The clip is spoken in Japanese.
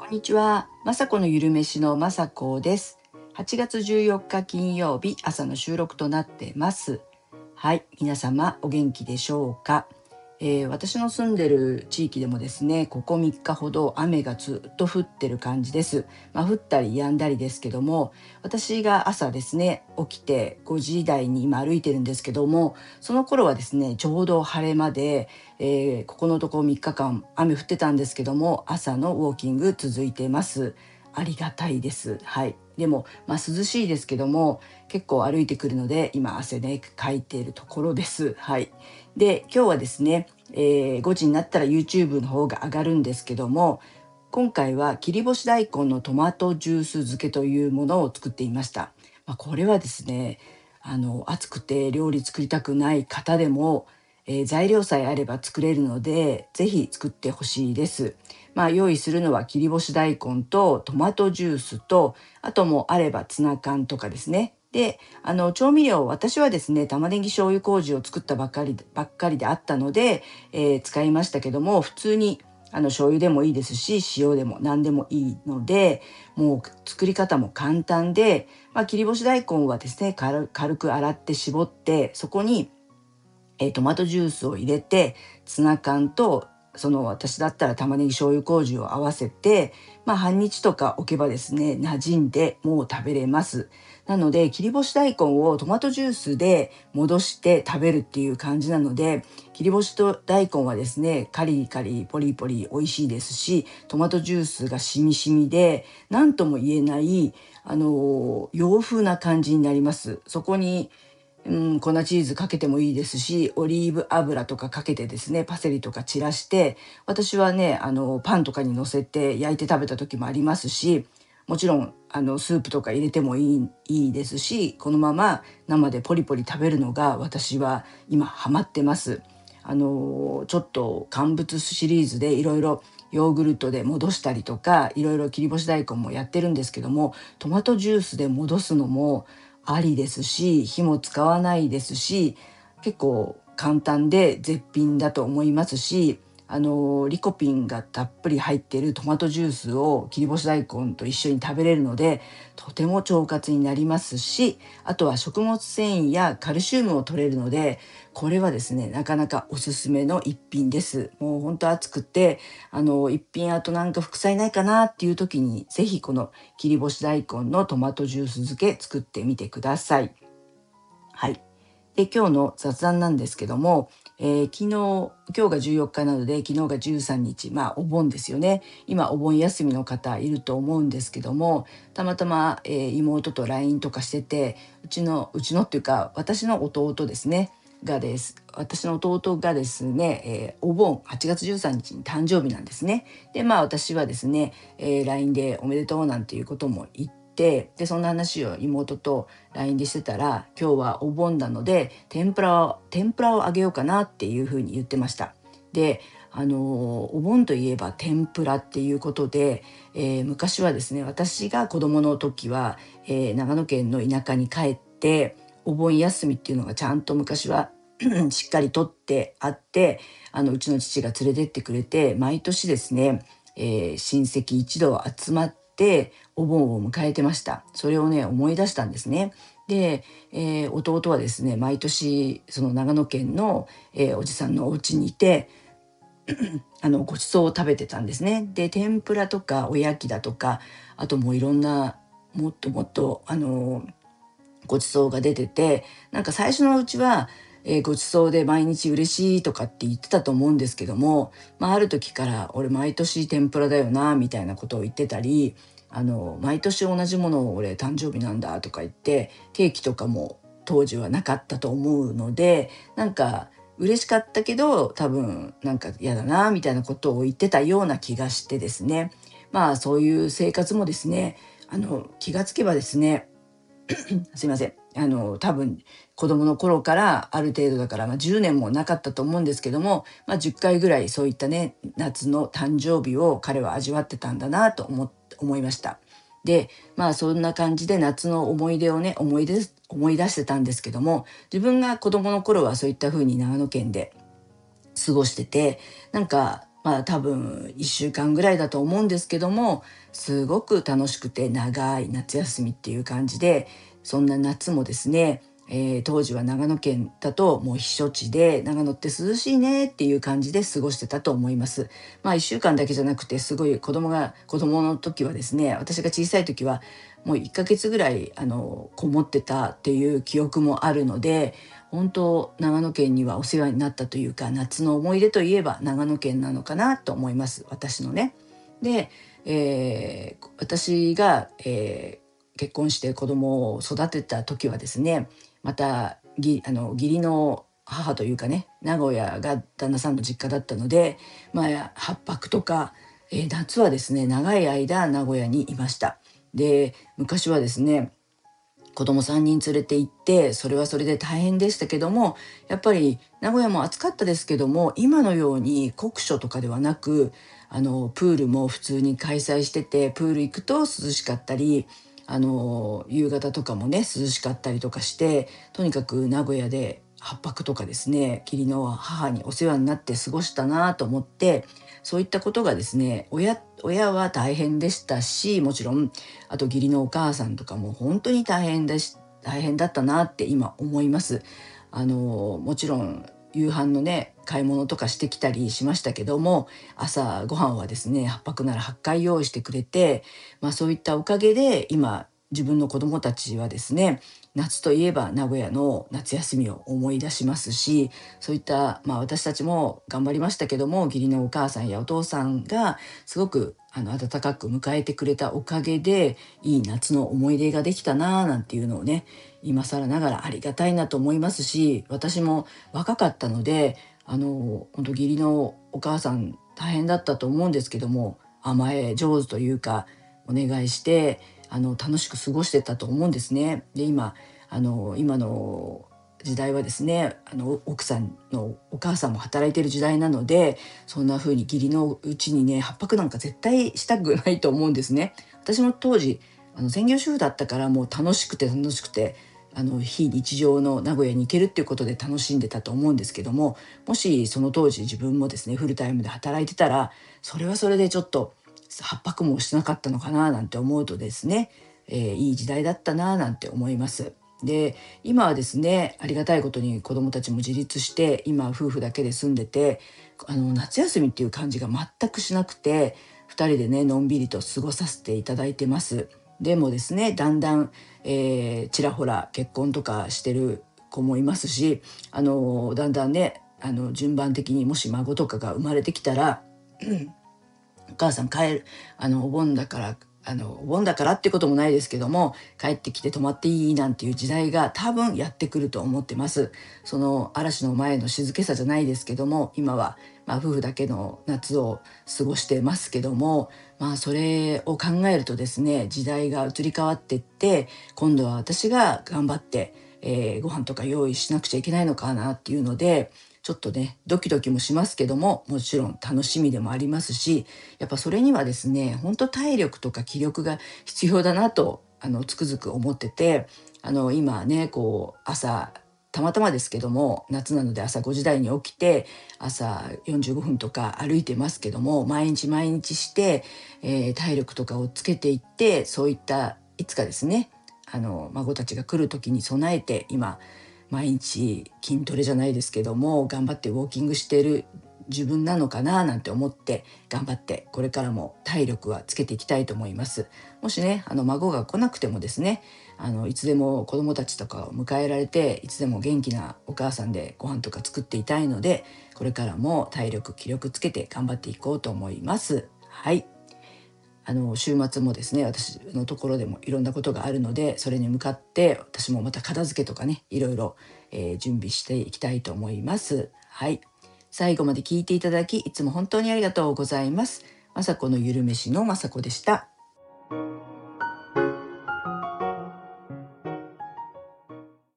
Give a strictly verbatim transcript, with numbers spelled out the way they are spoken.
こんにちは。まさこのゆるめしのまさこです。はちがつじゅうよっか金曜日朝の収録となってます。はい、皆様お元気でしょうか。えー私の住んでる地域でもですね、ここみっかほど雨がずっと降ってる感じです。まあ、降ったり止んだりですけども、私が朝ですね、起きてごじ台に今歩いてるんですけども、その頃はですね、ちょうど晴れ間で、えーここのとこみっかかん雨降ってたんですけども、朝のウォーキング続いてます。ありがたいです。はい。でも、まあ、涼しいですけども、結構歩いてくるので、今汗ね、かいているところです。はい。で、今日はですね、えーごじになったら YouTube の方が上がるんですけども、今回は切り干し大根のトマトジュース漬けというものを作っていました。まあ、これはですね、あの暑くて料理作りたくない方でも、えー材料さえあれば作れるので、ぜひ作ってほしいです。まあ、用意するのは切り干し大根とトマトジュースと、あともあればツナ缶とかですね。で、あの調味料、私はですね、玉ねぎ醤油麹を作ったばっかりばっかりであったので、えー使いましたけども、普通にあの醤油でもいいですし、塩でも何でもいいので、もう作り方も簡単で、まあ、切り干し大根はですね、軽軽く洗って絞って、そこにえートマトジュースを入れて、ツナ缶とその私だったら玉ねぎ醤油麹を合わせて、まあ、半日とか置けばですね、馴染んでもう食べれます。なので切り干し大根をトマトジュースで戻して食べるっていう感じなので、切り干しと大根はですね、カリカリポリポリ美味しいですし、トマトジュースがしみしみで何とも言えない、あの洋風な感じになります。そこにうん、粉チーズかけてもいいですし、オリーブ油とかかけてですね、パセリとか散らして、私はね、あの、パンとかに乗せて焼いて食べた時もありますし、もちろん、あの、スープとか入れてもいい、いいですし、このまま生でポリポリ食べるのが私は今ハマってます。あの、ちょっと乾物シリーズでいろいろヨーグルトで戻したりとか、いろいろ切り干し大根もやってるんですけども、トマトジュースで戻すのもありですし、火も使わないですし、結構簡単で絶品だと思いますし、あのリコピンがたっぷり入っているトマトジュースを切り干し大根と一緒に食べれるので、とても腸活になりますし、あとは食物繊維やカルシウムを取れるので、これはですね、なかなかおすすめの一品です。もう本当暑くて、あの一品あとなんか副菜ないかなっていう時に、ぜひこの切り干し大根のトマトジュース漬け作ってみてください。はい。で、今日の雑談なんですけども、えー昨日、今日がじゅうよっかなので、昨日がじゅうさんにち、まあお盆ですよね。今お盆休みの方いると思うんですけども、たまたま、えー妹と ライン とかしてて、うちの、うちのっていうか、私の弟ですね。がです。私の弟がですね、えーお盆はちがつじゅうさんにちに誕生日なんですね。で、まあ私はですね、えー ライン でおめでとうなんていうことも言って、で、そんな話を妹と ライン でしてたら、今日はお盆なので天ぷらを天ぷらをあげようかなっていうふうに言ってました。で、あのーお盆といえば天ぷらっていうことで、えー昔はですね、私が子供の時は、えー長野県の田舎に帰って、お盆休みっていうのがちゃんと昔はしっかりとってあって、あのうちの父が連れてってくれて、毎年ですね、えー親戚一同集まってお盆を迎えてました。それをね、思い出したんですね。で、えー弟はですね、毎年その長野県の、えーおじさんのお家にいて、あのご馳走を食べてたんですね。で、天ぷらとかおやきだとか、あともういろんな、もっともっとあのご馳走が出てて、なんか最初のうちは、えーご馳走で毎日嬉しいとかって言ってたと思うんですけども、まあ、ある時から俺毎年天ぷらだよなみたいなことを言ってたり、あの毎年同じものを俺誕生日なんだとか言って、ケーキとかも当時はなかったと思うので、なんか嬉しかったけど多分なんか嫌だなみたいなことを言ってたような気がしてですね、まあそういう生活もですね、あの気がつけばですね、すいません。あの、多分子供の頃からある程度だから、まあ、じゅうねんもなかったと思うんですけども、まあ、じゅっかいぐらいそういったね、夏の誕生日を彼は味わってたんだなと思っ思いました。で、まあそんな感じで夏の思い出をね、思い出す思い出してたんですけども、自分が子供の頃はそういった風に長野県で過ごしてて、なんかまあ多分いっしゅうかんぐらいだと思うんですけども、すごく楽しくて長い夏休みっていう感じで、そんな夏もですね、えー当時は長野県だともう避暑地で、長野って涼しいねっていう感じで過ごしてたと思います。まあいっしゅうかんだけじゃなくて、すごい子供が子供の時はですね、私が小さい時はもういっかげつぐらいあのこもってたっていう記憶もあるので、本当長野県にはお世話になったというか、夏の思い出といえば長野県なのかなと思います、私のね。で、えー私が、えー結婚して子供を育てた時はですね、またぎあの義理の母というかね、名古屋が旦那さんの実家だったので、まあはっぱくとか、えー夏はですね長い間名古屋にいました。で、昔はですね、子供さんにん連れて行って、それはそれで大変でしたけども、やっぱり名古屋も暑かったですけども、今のように酷暑とかではなく、あのプールも普通に開催してて、プール行くと涼しかったり、あの夕方とかもね涼しかったりとかして、とにかく名古屋ではっぱくとかですね、義理の母にお世話になって過ごしたなと思って、そういったことがですね、親親は大変でしたし、もちろんあと義理のお母さんとかも本当に大変でし大変だったなって今思います。あのもちろん夕飯のね買い物とかしてきたりしましたけども、朝ご飯はですねはっぱくならはっかい用意してくれて、まあ、そういったおかげで今自分の子供たちはですね、夏といえば名古屋の夏休みを思い出しますし、そういった、まあ、私たちも頑張りましたけども、義理のお母さんやお父さんがすごくあの温かく迎えてくれたおかげで、いい夏の思い出ができたなあなんていうのをね、今更ながらありがたいなと思いますし、私も若かったので、あの本当義理のお母さん大変だったと思うんですけども、甘え上手というかお願いして、あの楽しく過ごしてたと思うんですね。で、今あの今の時代はですね、あの奥さんのお母さんも働いてる時代なので、そんな風に義理のうちにねはっぱくなんか絶対したくないと思うんですね。私も当時あの専業主婦だったから、もう楽しくて楽しくて、あの非日常の名古屋に行けるっていうことで楽しんでたと思うんですけども、もしその当時自分もですねフルタイムで働いてたら、それはそれでちょっとはっぱくもしてなかったのかななんて思うとですね、えーいい時代だったななんて思います。で、今はですねありがたいことに子どもたちも自立して、今夫婦だけで住んでて、あの夏休みっていう感じが全くしなくて、ふたりでねのんびりと過ごさせていただいてます。でもですね、だんだん、えーちらほら結婚とかしてる子もいますし、あのだんだんね、あの順番的にもし孫とかが生まれてきたら、お母さん帰る、あのお盆だからあのお盆だからってこともないですけども、帰ってきて泊まっていいなんていう時代が多分やってくると思ってます。その嵐の前の静けさじゃないですけども、今はまあ夫婦だけの夏を過ごしてますけども、まあそれを考えるとですね、時代が移り変わっていって、今度は私が頑張って、えーご飯とか用意しなくちゃいけないのかなっていうので、ちょっとねドキドキもしますけども、もちろん楽しみでもありますし、やっぱそれにはですね、本当体力とか気力が必要だなとあのつくづく思ってて、あの今ねこう朝たまたまですけども、夏なので朝ごじ台に起きて、朝よんじゅうごふんとか歩いてますけども、毎日毎日して、えー体力とかをつけていって、そういったいつかですね、あの孫たちが来る時に備えて、今毎日筋トレじゃないですけども頑張ってウォーキングしている自分なのかななんて思って、頑張ってこれからも体力はつけていきたいと思います。もしねあの孫が来なくてもですね、あのいつでも子どもたちとかを迎えられて、いつでも元気なお母さんでご飯とか作っていたいので、これからも体力気力つけて頑張っていこうと思います。はい。あの週末もですね、私のところでもいろんなことがあるので、それに向かって私もまた片付けとかね、いろいろ、えー準備していきたいと思います。はい。最後まで聞いていただき、いつも本当にありがとうございます。まさこのゆるめしのまさこでした。